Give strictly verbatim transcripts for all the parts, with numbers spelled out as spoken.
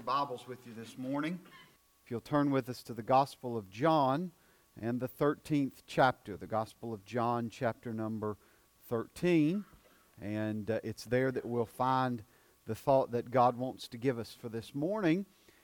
Bibles with you this morning. If you'll turn with us to the Gospel of John and the thirteenth chapter, the Gospel of John, chapter number thirteen. And uh, it's there that we'll find the thought that God wants to give us for this morning,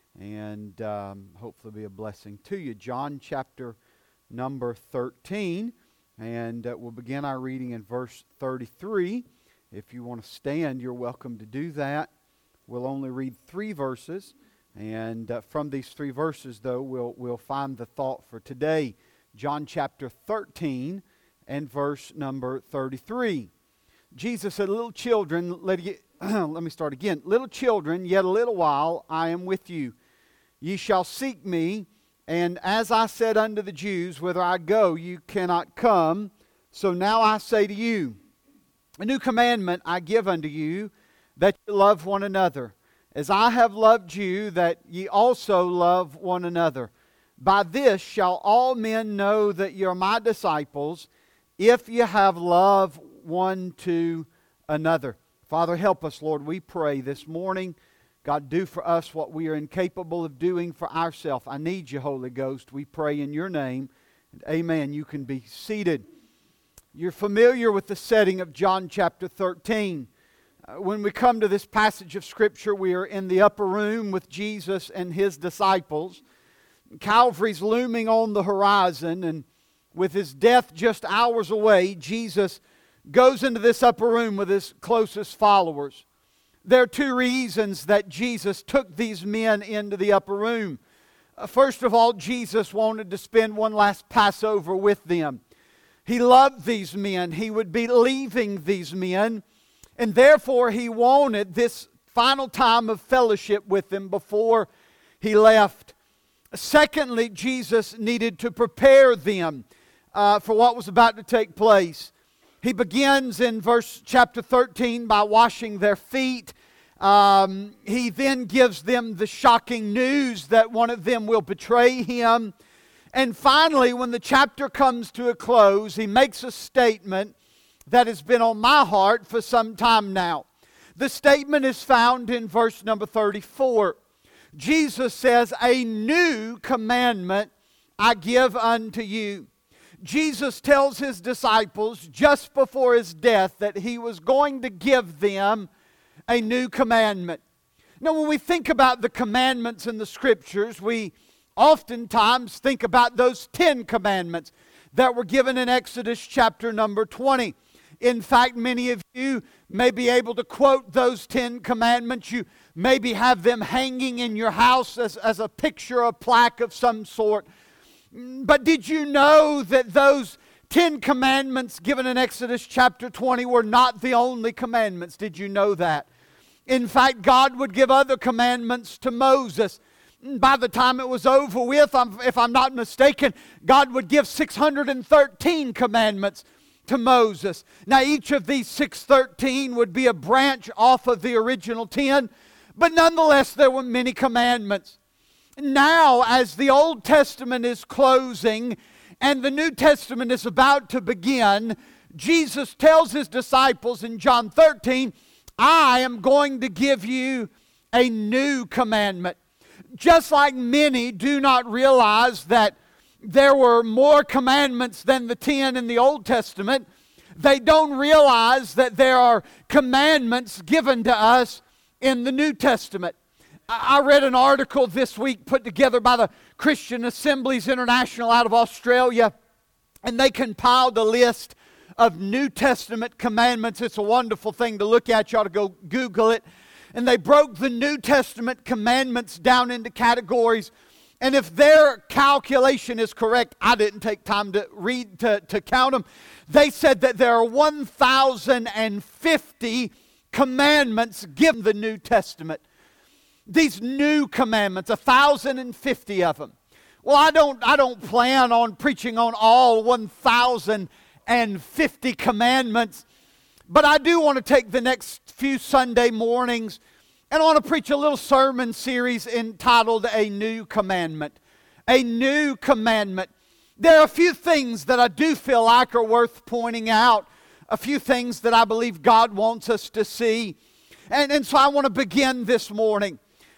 and um, hopefully be a blessing to you. John chapter number thirteen, and uh, we'll begin our reading in verse thirty-three. If you want to stand, you're welcome to do that. We'll only read three verses, and uh, from these three verses, though, we'll we'll find the thought for today. John chapter thirteen and verse number thirty-three. Jesus said, "Little children, let, ye, let me start again. Little children, yet a little while I am with you. Ye shall seek me, and as I said unto the Jews, whither I go, you cannot come. So now I say to you, a new commandment I give unto you, that ye love one another. As I have loved you, that ye also love one another. By this shall all men know that ye are my disciples, if ye have love one to another." Father, help us, Lord, we pray this morning. God, do for us what we are incapable of doing for ourselves. I need you, Holy Ghost. We pray in your name. And amen. You can be seated. You're familiar with the setting of John chapter thirteen. Uh, when we come to this passage of Scripture, we are in the upper room with Jesus and His disciples. Calvary's looming on the horizon, and with His death just hours away, Jesus goes into this upper room with His closest followers. There are two reasons that Jesus took these men into the upper room. Uh, first of all, Jesus wanted to spend one last Passover with them. He loved these men. He would be leaving these men, and therefore He wanted this final time of fellowship with them before He left. Secondly, Jesus needed to prepare them uh, for what was about to take place. He begins in verse chapter thirteen by washing their feet. Um, he then gives them the shocking news that one of them will betray Him. And finally, when the chapter comes to a close, He makes a statement that has been on my heart for some time now. The statement is found in verse number thirty-four. Jesus says, "A new commandment I give unto you." Jesus tells His disciples just before His death that He was going to give them a new commandment. Now, when we think about the commandments in the Scriptures, we oftentimes think about those Ten Commandments that were given in Exodus chapter number twenty. In fact, many of you may be able to quote those Ten Commandments. You maybe have them hanging in your house as, as a picture, a plaque of some sort. But did you know that those Ten Commandments given in Exodus chapter twenty were not the only commandments? Did you know that? In fact, God would give other commandments to Moses. By the time it was over with, if I'm not mistaken, God would give six hundred thirteen commandments to Moses. Now, each of these six hundred thirteen would be a branch off of the original ten, but nonetheless, there were many commandments. Now, as the Old Testament is closing and the New Testament is about to begin, Jesus tells His disciples in John thirteen, "I am going to give you a new commandment." Just like many do not realize that there were more commandments than the ten in the Old Testament, they don't realize that there are commandments given to us in the New Testament. I read an article this week put together by the Christian Assemblies International out of Australia, and they compiled a list of New Testament commandments. It's a wonderful thing to look at. You ought to go Google it. And they broke the New Testament commandments down into categories. And if their calculation is correct, I didn't take time to read to, to count them. They said that there are one thousand fifty commandments given the New Testament. These new commandments, one thousand fifty of them. Well, I don't, I don't plan on preaching on all one thousand fifty commandments, but I do want to take the next few Sunday mornings and I want to preach a little sermon series entitled A New Commandment. A New Commandment. There are a few things that I do feel like are worth pointing out. A few things that I believe God wants us to see. And, and so I want to begin this morning.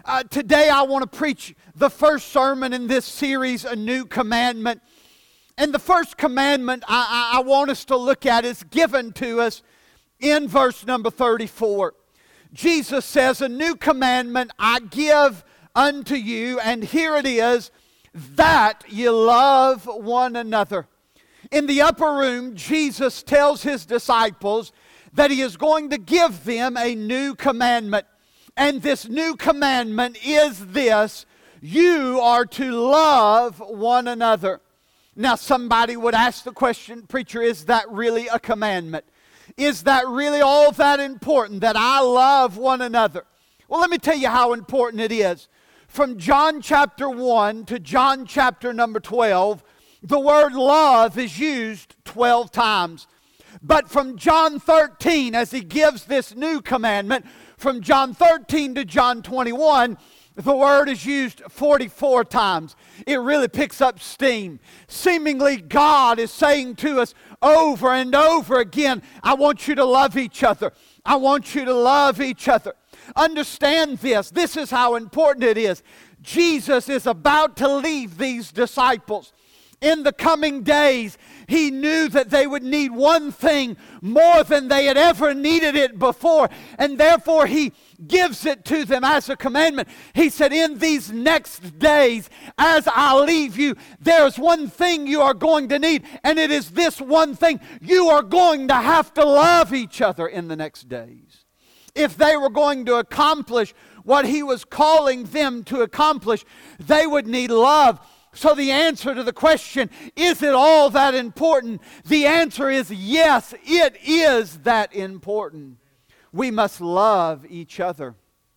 Uh, today I want to preach the first sermon in this series, A New Commandment. And the first commandment I, I, I want us to look at is given to us in verse number thirty-four. Jesus says, "A new commandment I give unto you, and here it is, that ye love one another." In the upper room, Jesus tells his disciples that he is going to give them a new commandment. And this new commandment is this: you are to love one another. Now somebody would ask the question, "Preacher, is that really a commandment? Is that really all that important, that I love one another?" Well, let me tell you how important it is. From John chapter one to John chapter number twelve, the word love is used twelve times. But from John thirteen, as he gives this new commandment, from John thirteen to John twenty-one, the word is used forty-four times. It really picks up steam. Seemingly, God is saying to us over and over again, I want you to love each other. I want you to love each other. Understand this. This is how important it is. Jesus is about to leave these disciples. In the coming days, he knew that they would need one thing more than they had ever needed it before. And therefore, he gives it to them as a commandment. He said, in these next days, as I leave you, there's one thing you are going to need. And it is this one thing. You are going to have to love each other in the next days. If they were going to accomplish what he was calling them to accomplish, they would need love. So the answer to the question, is it all that important? The answer is yes, it is that important. We must love each other.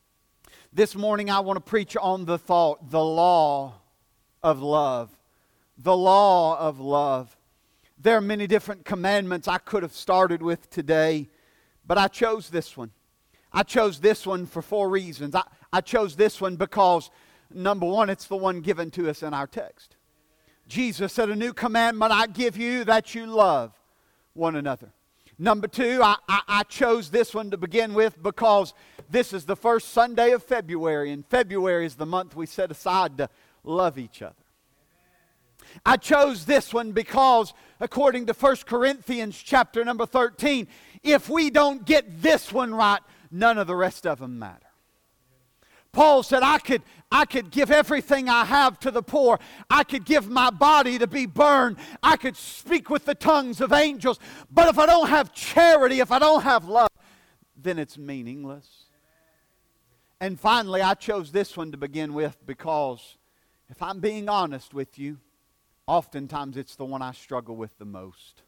This morning I want to preach on the thought, the law of love. The law of love. There are many different commandments I could have started with today, but I chose this one. I chose this one for four reasons. I, I chose this one because, number one, it's the one given to us in our text. Jesus said, "A new commandment I give you, that you love one another." Number two, I, I, I chose this one to begin with because this is the first Sunday of February, and February is the month we set aside to love each other. I chose this one because, according to First Corinthians chapter number thirteen, if we don't get this one right, none of the rest of them matter. Paul said, I could, I could give everything I have to the poor. I could give my body to be burned. I could speak with the tongues of angels. But if I don't have charity, if I don't have love, then it's meaningless. And finally, I chose this one to begin with because, if I'm being honest with you, oftentimes it's the one I struggle with the most.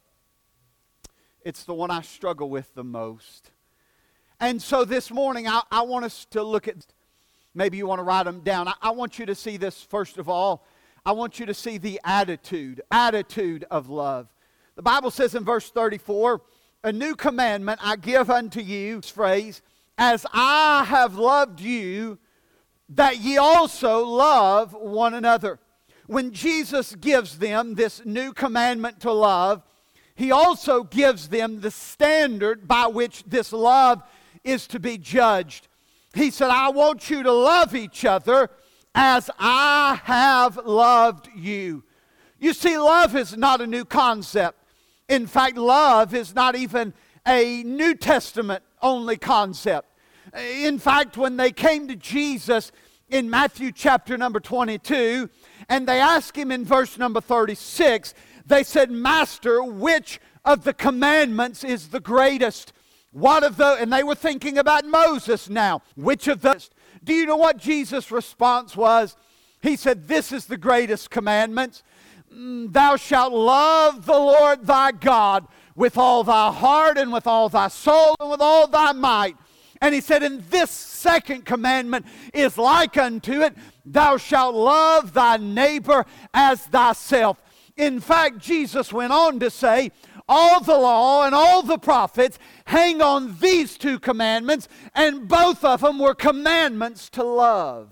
It's the one I struggle with the most. And so this morning, I, I want us to look at... Maybe you want to write them down. I, I want you to see this first of all. I want you to see the attitude, attitude of love. The Bible says in verse thirty-four, "A new commandment I give unto you," this phrase, "as I have loved you, that ye also love one another." When Jesus gives them this new commandment to love, he also gives them the standard by which this love is to be judged. He said, I want you to love each other as I have loved you. You see, love is not a new concept. In fact, love is not even a New Testament only concept. In fact, when they came to Jesus in Matthew chapter number twenty-two, and they asked him in verse number thirty-six, they said, "Master, which of the commandments is the greatest?" What of the, and they were thinking about Moses now. Which of those? Do you know what Jesus' response was? He said, "This is the greatest commandment. Thou shalt love the Lord thy God with all thy heart and with all thy soul and with all thy might." And he said, "And this second commandment is like unto it. Thou shalt love thy neighbor as thyself." In fact, Jesus went on to say, all the law and all the prophets hang on these two commandments, and both of them were commandments to love.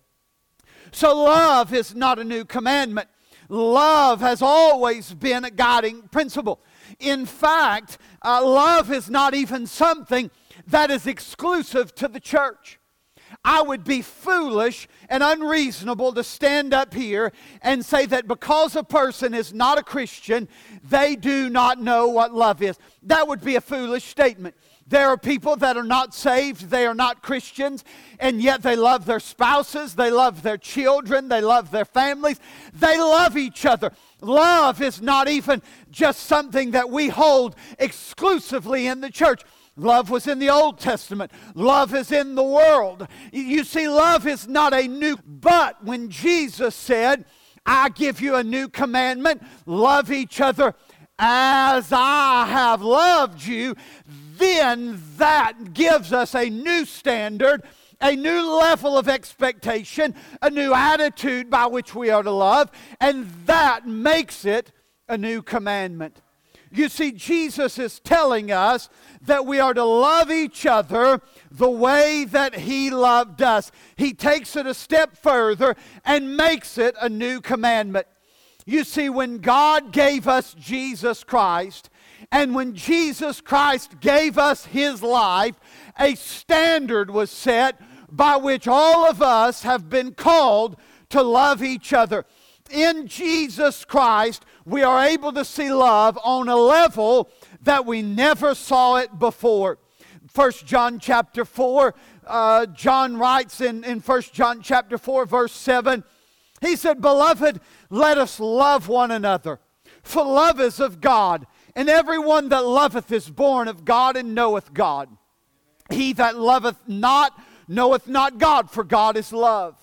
So love is not a new commandment. Love has always been a guiding principle. In fact, uh, love is not even something that is exclusive to the church. I would be foolish and unreasonable to stand up here and say that because a person is not a Christian, they do not know what love is. That would be a foolish statement. There are people that are not saved, they are not Christians, and yet they love their spouses, they love their children, they love their families, they love each other. Love is not even just something that we hold exclusively in the church. Love was in the Old Testament. Love is in the world. You see, love is not a new, but when Jesus said, I give you a new commandment, love each other as I have loved you, then that gives us a new standard, a new level of expectation, a new attitude by which we are to love, and that makes it a new commandment. You see, Jesus is telling us that we are to love each other the way that He loved us. He takes it a step further and makes it a new commandment. You see, when God gave us Jesus Christ, and when Jesus Christ gave us His life, a standard was set by which all of us have been called to love each other. In Jesus Christ, we are able to see love on a level that we never saw it before. First John chapter four, uh, John writes in, in First John chapter four, verse seven, he said, Beloved, let us love one another, for love is of God, and everyone that loveth is born of God and knoweth God. He that loveth not knoweth not God, for God is love.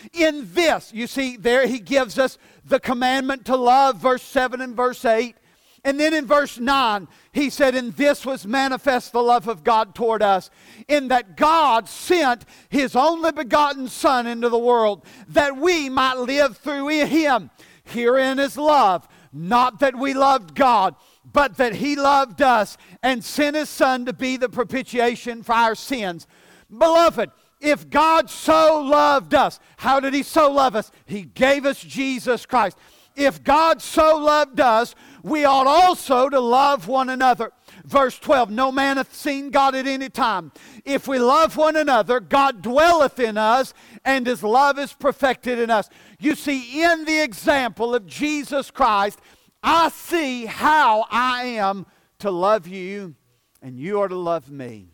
In this, you see, there he gives us the commandment to love, verse seven and verse eight. And then in verse nine, he said, In this was manifest the love of God toward us, in that God sent His only begotten Son into the world, that we might live through Him. Herein is love, not that we loved God, but that He loved us and sent His Son to be the propitiation for our sins. Beloved, if God so loved us, how did He so love us? He gave us Jesus Christ. If God so loved us, we ought also to love one another. Verse twelve, No man hath seen God at any time. If we love one another, God dwelleth in us, and His love is perfected in us. You see, in the example of Jesus Christ, I see how I am to love you, and you are to love me.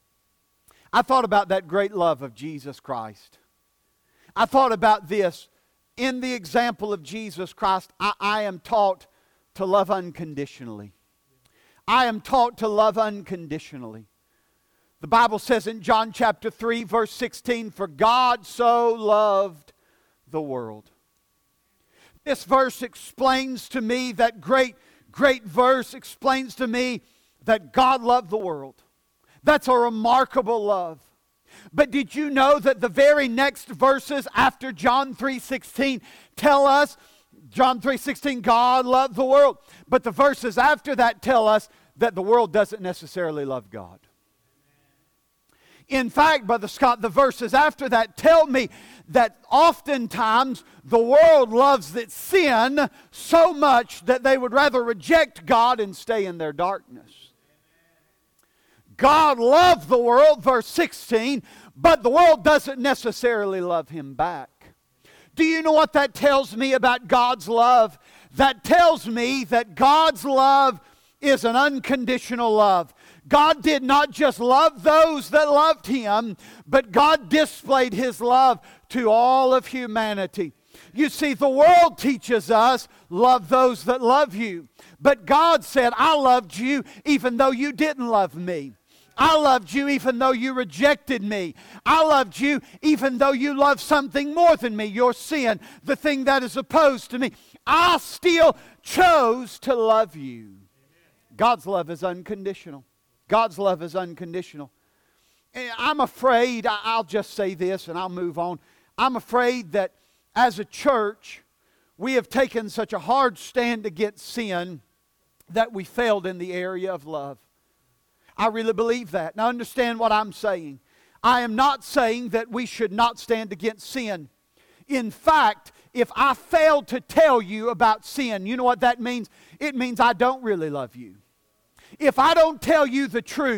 I thought about that great love of Jesus Christ. I thought about this. In the example of Jesus Christ, I, I am taught to love unconditionally. I am taught to love unconditionally. The Bible says in John chapter three, verse sixteen, For God so loved the world. This verse explains to me, that great, great verse explains to me that God loved the world. That's a remarkable love. But did you know that the very next verses after John three sixteen tell us, John three sixteen, God loved the world. But the verses after that tell us that the world doesn't necessarily love God. In fact, Brother Scott, the verses after that tell me that oftentimes the world loves its sin so much that they would rather reject God and stay in their darkness. God loved the world, verse sixteen, but the world doesn't necessarily love Him back. Do you know what that tells me about God's love? That tells me that God's love is an unconditional love. God did not just love those that loved Him, but God displayed His love to all of humanity. You see, the world teaches us, love those that love you. But God said, I loved you even though you didn't love me. I loved you even though you rejected me. I loved you even though you loved something more than me, your sin, the thing that is opposed to me. I still chose to love you. God's love is unconditional. God's love is unconditional. I'm afraid, I'll just say this and I'll move on. I'm afraid that as a church, we have taken such a hard stand against sin that we failed in the area of love. I really believe that. Now understand what I'm saying. I am not saying that we should not stand against sin. In fact, if I fail to tell you about sin, you know what that means? It means I don't really love you. If I don't tell you the truth,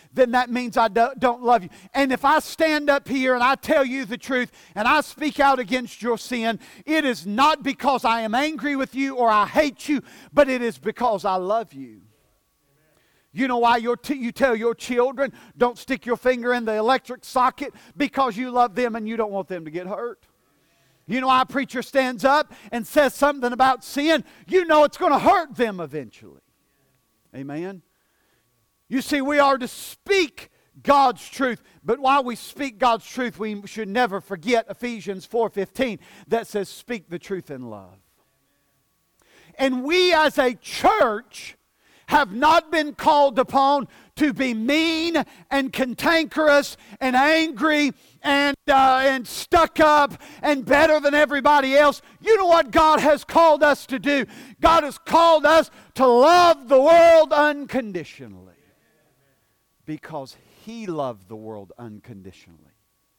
then that means I do, don't love you. And if I stand up here and I tell you the truth and I speak out against your sin, it is not because I am angry with you or I hate you, but it is because I love you. You know why your t- you tell your children, don't stick your finger in the electric socket? Because you love them and you don't want them to get hurt. You know why a preacher stands up and says something about sin? You know it's going to hurt them eventually. Amen? You see, we are to speak God's truth. But while we speak God's truth, we should never forget Ephesians four fifteen that says, speak the truth in love. And we as a church have not been called upon to be mean and cantankerous and angry and, uh, and stuck up and better than everybody else. You know what God has called us to do? God has called us to love the world unconditionally. Because He loved the world unconditionally.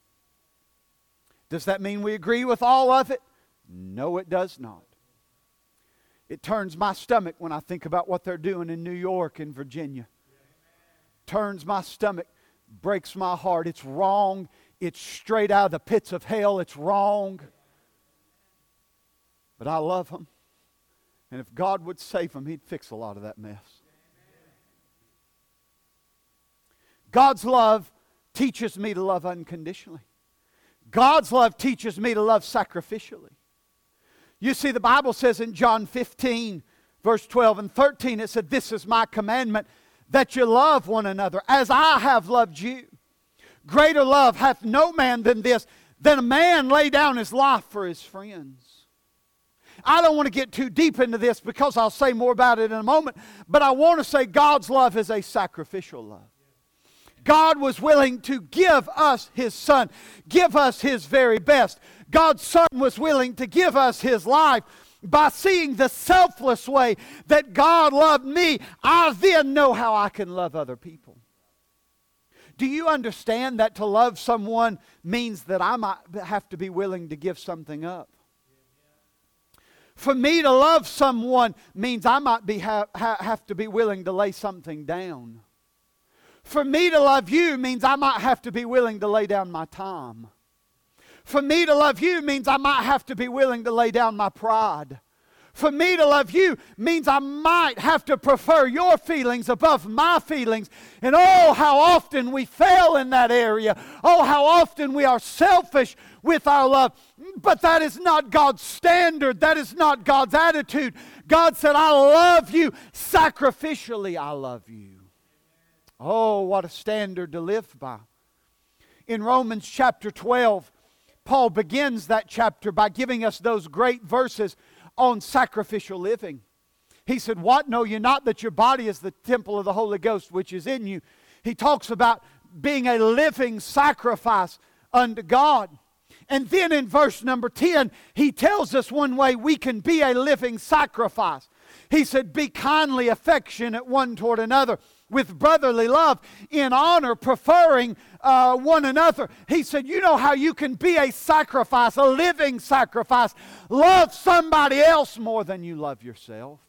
Does that mean we agree with all of it? No, it does not. It turns my stomach when I think about what they're doing in New York and Virginia. Turns my stomach, breaks my heart. It's wrong. It's straight out of the pits of hell. It's wrong. But I love them. And if God would save them, He'd fix a lot of that mess. God's love teaches me to love unconditionally. God's love teaches me to love sacrificially. You see, the Bible says in John fifteen, verse twelve and thirteen, it said, this is my commandment, that you love one another as I have loved you. Greater love hath no man than this, than a man lay down his life for his friends. I don't want to get too deep into this because I'll say more about it in a moment, but I want to say God's love is a sacrificial love. God was willing to give us His Son, give us His very best. God's Son was willing to give us His life. By seeing the selfless way that God loved me, I then know how I can love other people. Do you understand that to love someone means that I might have to be willing to give something up? For me to love someone means I might be ha- have to be willing to lay something down. For me to love you means I might have to be willing to lay down my time. For me to love you means I might have to be willing to lay down my pride. For me to love you means I might have to prefer your feelings above my feelings. And oh, how often we fail in that area. Oh, how often we are selfish with our love. But that is not God's standard. That is not God's attitude. God said, I love you. Sacrificially, I love you. Oh, what a standard to live by. In Romans chapter twelve, Paul begins that chapter by giving us those great verses on sacrificial living. He said, what, know you not that your body is the temple of the Holy Ghost which is in you? He talks about being a living sacrifice unto God. And then in verse number ten, he tells us one way we can be a living sacrifice. He said, be kindly affectionate one toward another, with brotherly love, in honor, preferring uh, one another. He said, you know how you can be a sacrifice, a living sacrifice. Love somebody else more than you love yourself.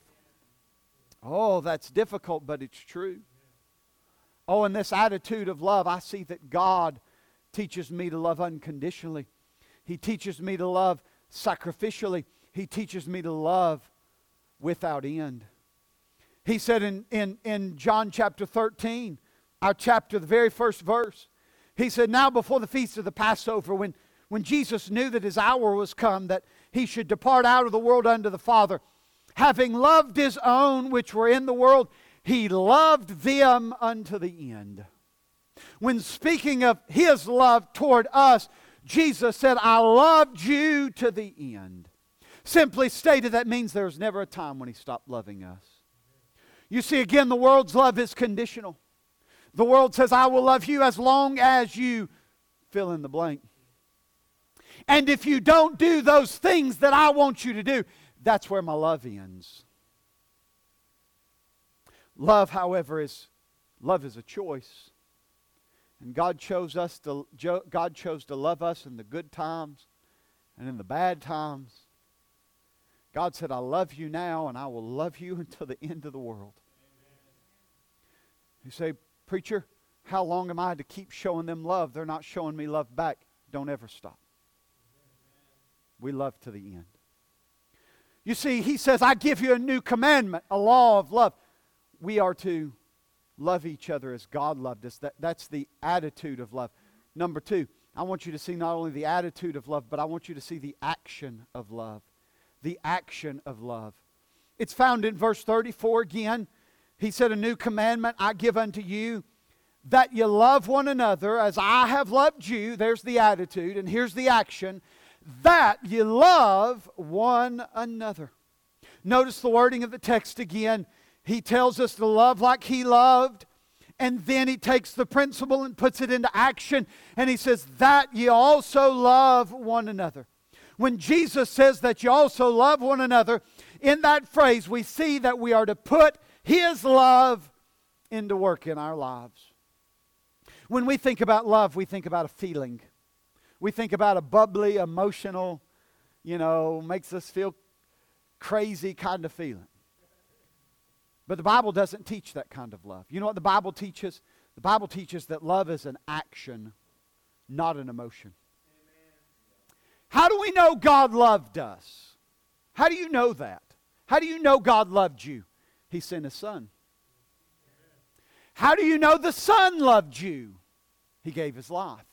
Oh, that's difficult, but it's true. Oh, in this attitude of love, I see that God teaches me to love unconditionally. He teaches me to love sacrificially. He teaches me to love without end. He said in, in, in John chapter thirteen, our chapter, the very first verse, He said, now before the feast of the Passover, when, when Jesus knew that His hour was come, that He should depart out of the world unto the Father, having loved His own which were in the world, He loved them unto the end. When speaking of His love toward us, Jesus said, I loved you to the end. Simply stated, that means there was never a time when He stopped loving us. You see, again, the world's love is conditional. The world says, I will love you as long as you fill in the blank. And if you don't do those things that I want you to do, that's where my love ends. Love, however, is love is a choice. And God chose us to God chose to love us in the good times and in the bad times. God said, I love you now, and I will love you until the end of the world. Amen. You say, preacher, How long am I to keep showing them love? They're not showing me love back. Don't ever stop. We love to the end. You see, he says, I give you a new commandment, a law of love. We are to love each other as God loved us. That, that's the attitude of love. Number two, I want you to see not only the attitude of love, but I want you to see the action of love. The action of love. It's found in verse thirty-four again. He said, a new commandment I give unto you, that you love one another as I have loved you. There's the attitude, and here's the action. That you love one another. Notice the wording of the text again. He tells us to love like He loved, and then He takes the principle and puts it into action, and He says, that you also love one another. When Jesus says that you also love one another, in that phrase we see that we are to put His love into work in our lives. When we think about love, we think about a feeling. We think about a bubbly, emotional, you know, makes us feel crazy kind of feeling. But the Bible doesn't teach that kind of love. You know what the Bible teaches? The Bible teaches that love is an action, not an emotion. Amen. How do we know God loved us? How do you know that? How do you know God loved you? He sent His Son. How do you know the Son loved you? He gave His life.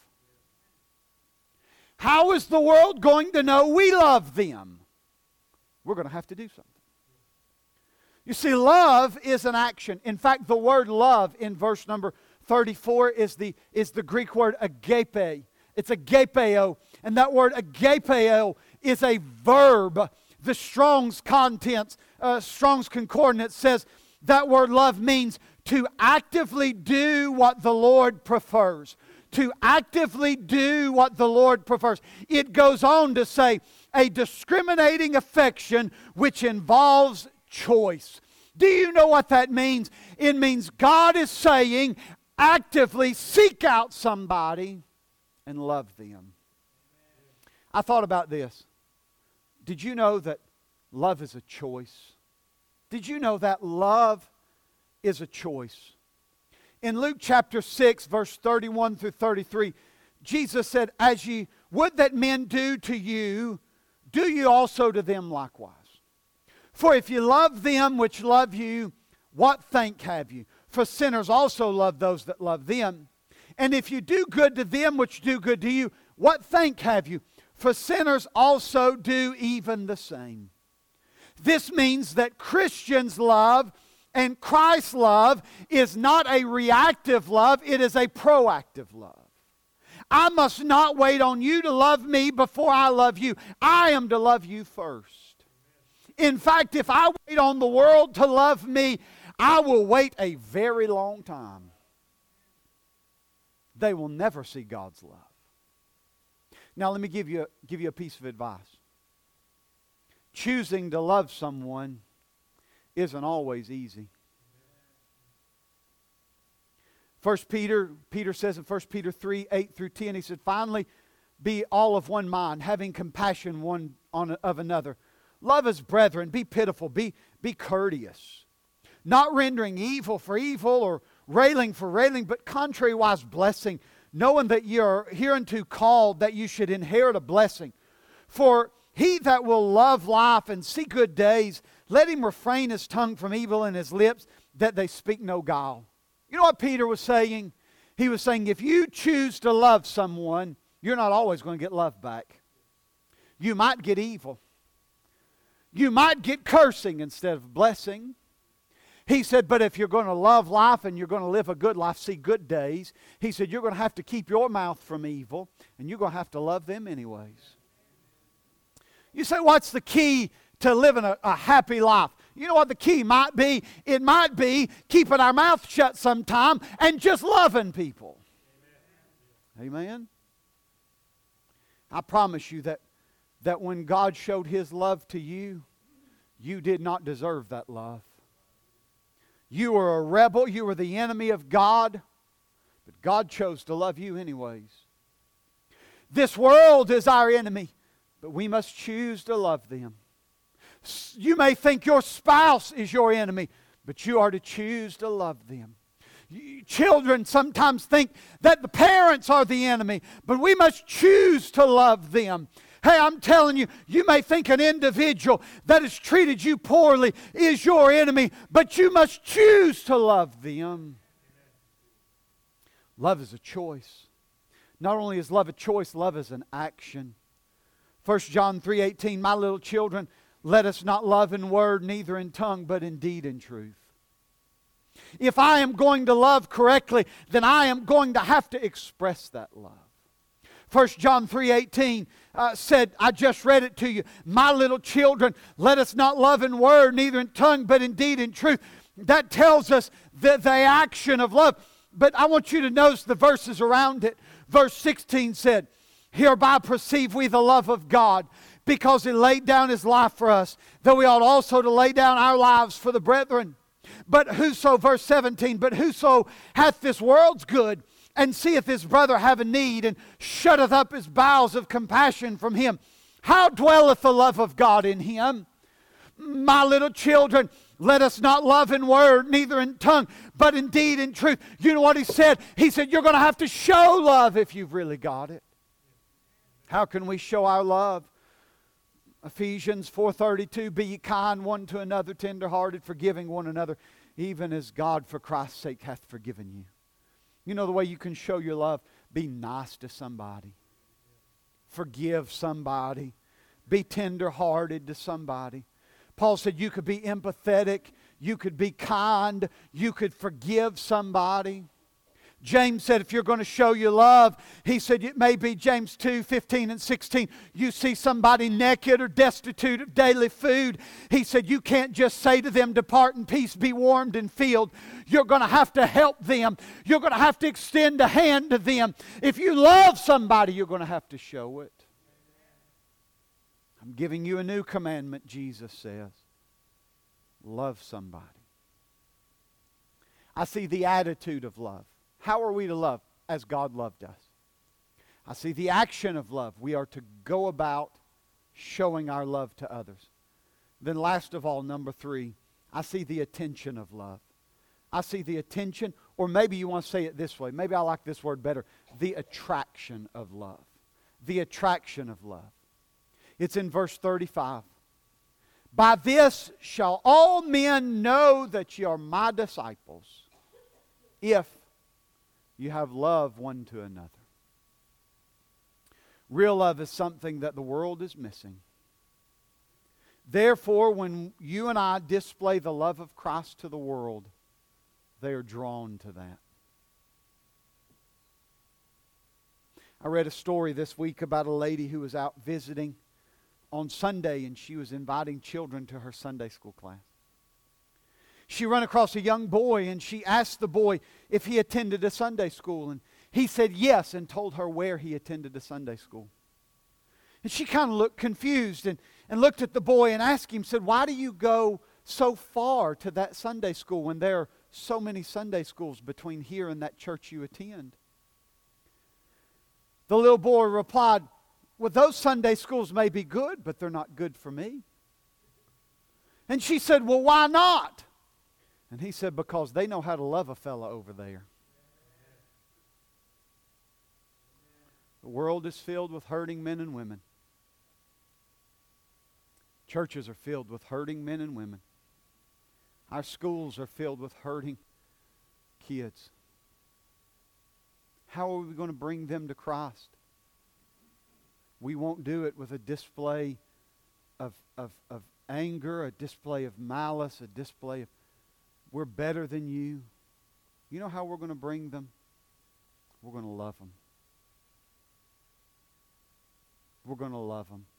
How is the world going to know we love them? We're going to have to do something. You see, love is an action. In fact, the word love in verse number thirty-four is the, is the Greek word agape. It's agapeo. And that word agapeo is a verb. The Strong's contents, uh, Strong's concordance says that word love means to actively do what the Lord prefers. To actively do what the Lord prefers. It goes on to say, a discriminating affection which involves choice. Do you know what that means? It means God is saying, actively seek out somebody and love them. I thought about this. Did you know that love is a choice? Did you know that love is a choice? In Luke chapter six, verse thirty-one through thirty-three, Jesus said, as ye would that men do to you, do you also to them likewise. For if you love them which love you, what thank have you? For sinners also love those that love them. And if you do good to them which do good to you, what thank have you? For sinners also do even the same. This means that Christians' love and Christ's love is not a reactive love, it is a proactive love. I must not wait on you to love me before I love you. I am to love you first. In fact, if I wait on the world to love me, I will wait a very long time. They will never see God's love. Now let me give you, give you a piece of advice. Choosing to love someone isn't always easy. First Peter, Peter says in First Peter three, eight through ten, he said, finally, be all of one mind, having compassion one on, of another. Love as brethren, be pitiful, be, be courteous. Not rendering evil for evil or railing for railing, but contrariwise blessing, knowing that ye are hereunto called that you should inherit a blessing. For he that will love life and see good days, let him refrain his tongue from evil and his lips, that they speak no guile. You know what Peter was saying? He was saying, if you choose to love someone, you're not always going to get love back. You might get evil. You might get cursing instead of blessing. He said, but if you're going to love life and you're going to live a good life, see good days, he said, you're going to have to keep your mouth from evil, and you're going to have to love them anyways. You say, what's the key to living a, a happy life? You know what the key might be? It might be keeping our mouth shut sometime and just loving people. Amen. Amen. I promise you that, that when God showed His love to you, you did not deserve that love. You were a rebel. You were the enemy of God. But God chose to love you anyways. This world is our enemy, but we must choose to love them. You may think your spouse is your enemy, but you are to choose to love them. Children sometimes think that the parents are the enemy, but we must choose to love them. Hey, I'm telling you, you may think an individual that has treated you poorly is your enemy, but you must choose to love them. Love is a choice. Not only is love a choice, love is an action. First John three eighteen, my little children, let us not love in word, neither in tongue, but in deed and truth. If I am going to love correctly, then I am going to have to express that love. First John three eighteen uh, said, I just read it to you, my little children, let us not love in word, neither in tongue, but in deed and truth. That tells us the, the action of love. But I want you to notice the verses around it. Verse sixteen said, hereby perceive we the love of God, because He laid down His life for us, though we ought also to lay down our lives for the brethren. But whoso, verse seventeen, but whoso hath this world's good, and seeth his brother have a need, and shutteth up his bowels of compassion from him, how dwelleth the love of God in him? My little children, let us not love in word, neither in tongue, but in deed and truth. You know what He said? He said, you're going to have to show love if you've really got it. How can we show our love? Ephesians four thirty-two, be ye kind one to another, tenderhearted, forgiving one another, even as God for Christ's sake hath forgiven you. You know the way you can show your love? Be nice to somebody. Forgive somebody. Be tenderhearted to somebody. Paul said you could be empathetic, you could be kind, you could forgive somebody. James said if you're going to show your love, he said it may be James two fifteen and sixteen. You see somebody naked or destitute of daily food. He said you can't just say to them, depart in peace, be warmed and filled. You're going to have to help them. You're going to have to extend a hand to them. If you love somebody, you're going to have to show it. I'm giving you a new commandment, Jesus says. Love somebody. I see the attitude of love. How are we to love? As God loved us. I see the action of love. We are to go about showing our love to others. Then last of all, number three, I see the attention of love. I see the attention, or maybe you want to say it this way. Maybe I like this word better. The attraction of love. The attraction of love. It's in verse thirty-five. By this shall all men know that ye are my disciples, if you have love one to another. Real love is something that the world is missing. Therefore, when you and I display the love of Christ to the world, they are drawn to that. I read a story this week about a lady who was out visiting on Sunday, and she was inviting children to her Sunday school class. She ran across a young boy, and she asked the boy if he attended a Sunday school. And he said yes, and told her where he attended a Sunday school. And she kind of looked confused and, and looked at the boy and asked him, said, why do you go so far to that Sunday school when there are so many Sunday schools between here and that church you attend? The little boy replied, well, those Sunday schools may be good, but they're not good for me. And she said, well, why not? And he said, because they know how to love a fella over there. The world is filled with hurting men and women. Churches are filled with hurting men and women. Our schools are filled with hurting kids. How are we going to bring them to Christ? We won't do it with a display of, of, of anger, a display of malice, a display of we're better than you. You know how we're going to bring them? We're going to love them. We're going to love them.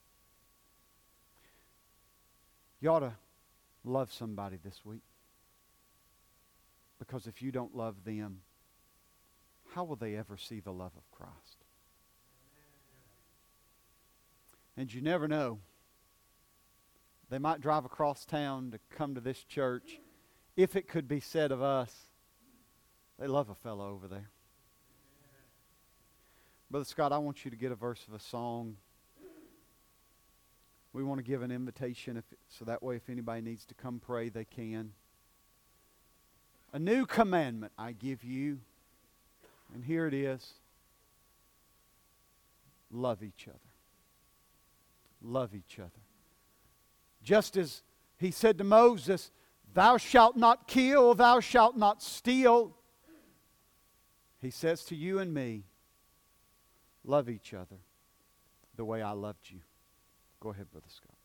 You ought to love somebody this week. Because if you don't love them, how will they ever see the love of Christ? And you never know. They might drive across town to come to this church. If it could be said of us, they love a fellow over there. Brother Scott, I want you to get a verse of a song. We want to give an invitation if, so that way if anybody needs to come pray, they can. A new commandment I give you. And here it is. Love each other. Love each other. Just as He said to Moses, thou shalt not kill, thou shalt not steal. He says to you and me, love each other the way I loved you. Go ahead, Brother Scott.